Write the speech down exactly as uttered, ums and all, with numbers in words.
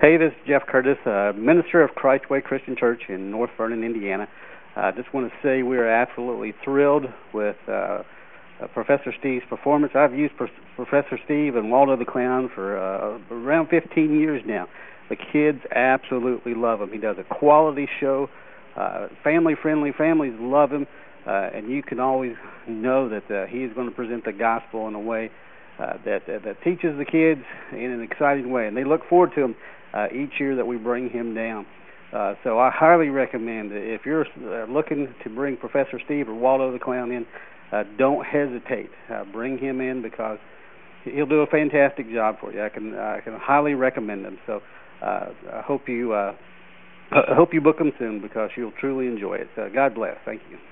Hey, this is Jeff Curtis, uh, minister of Christ Way Christian Church in North Vernon, Indiana. I uh, just want to say we are absolutely thrilled with uh, uh, Professor Steve's performance. I've used Pro- Professor Steve and Waldo the Clown for uh, around fifteen years now. The kids absolutely love him. He does a quality show, uh, family-friendly. Families love him, uh, and you can always know that uh, he is going to present the gospel in a way uh, that, that that teaches the kids in an exciting way, and they look forward to him Uh, each year that we bring him down. Uh, so I highly recommend that if you're uh, looking to bring Professor Steve or Waldo the Clown in, uh, don't hesitate. Uh, bring him in because he'll do a fantastic job for you. I can I can highly recommend him. So uh, I hope you uh, I hope you book him soon because you'll truly enjoy it. Uh, God bless. Thank you.